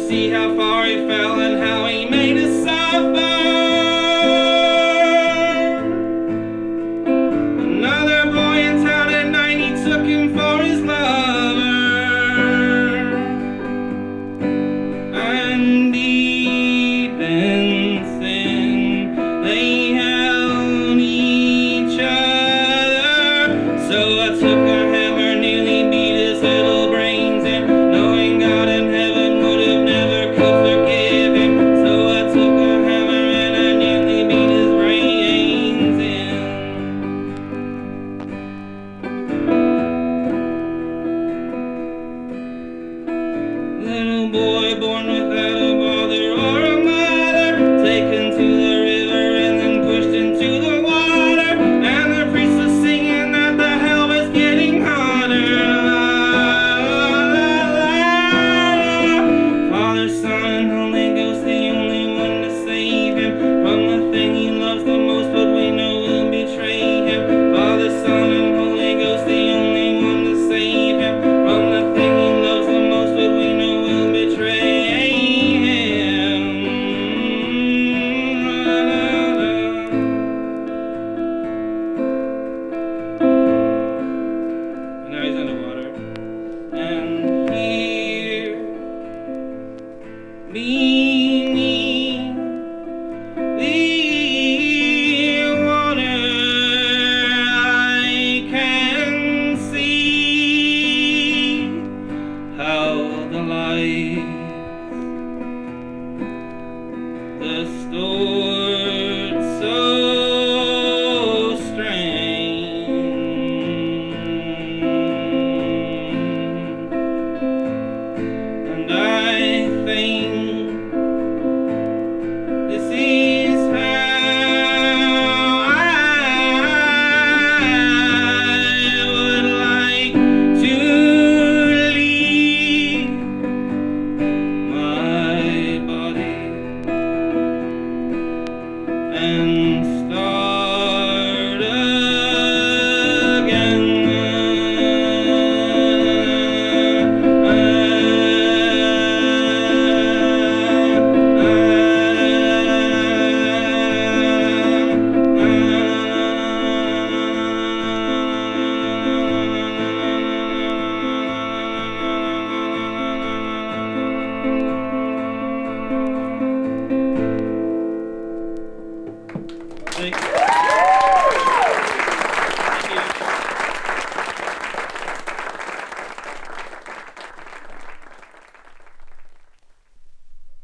see how far he fell and how he made us suffer. Another boy in town at night, he took him for his lover. And deep in sin, they held each other. So I took a hammer, nearly beat his little brains in, knowing God in heaven would have never could forgive him. So I took a hammer and I nearly beat his brains in. Little boy born without a father or a mother, taken to the river and then pushed into the water. And the priest was singing that the hell was getting hotter. Father, Son, Holy Ghost, the only one to save him from the thing he loves the most, but we know will betray him. Father, Son, and Holy Ghost, the only one to save him from the thing he loves the most, but we know will betray him. And now he's underwater. And here, beneath the water, I can see how the light, distorted so strange, and I think